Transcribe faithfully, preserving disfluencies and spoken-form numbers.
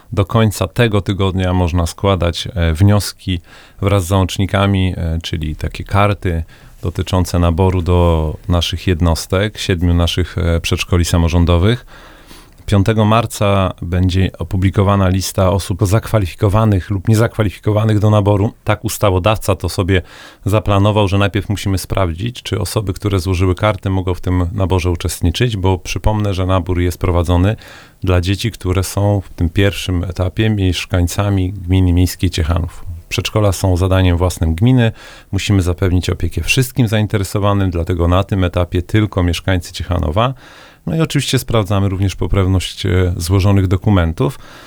do końca tego tygodnia można składać wnioski wraz z załącznikami, czyli takie karty dotyczące naboru do naszych jednostek, siedmiu naszych przedszkoli samorządowych. piątego marca będzie opublikowana lista osób zakwalifikowanych lub niezakwalifikowanych do naboru. Tak ustawodawca to sobie zaplanował, że najpierw musimy sprawdzić, czy osoby, które złożyły karty, mogą w tym naborze uczestniczyć, bo przypomnę, że nabór jest prowadzony dla dzieci, które są w tym pierwszym etapie mieszkańcami gminy miejskiej Ciechanów. Przedszkola są zadaniem własnym gminy, musimy zapewnić opiekę wszystkim zainteresowanym, dlatego na tym etapie tylko mieszkańcy Ciechanowa. No i oczywiście sprawdzamy również poprawność złożonych dokumentów.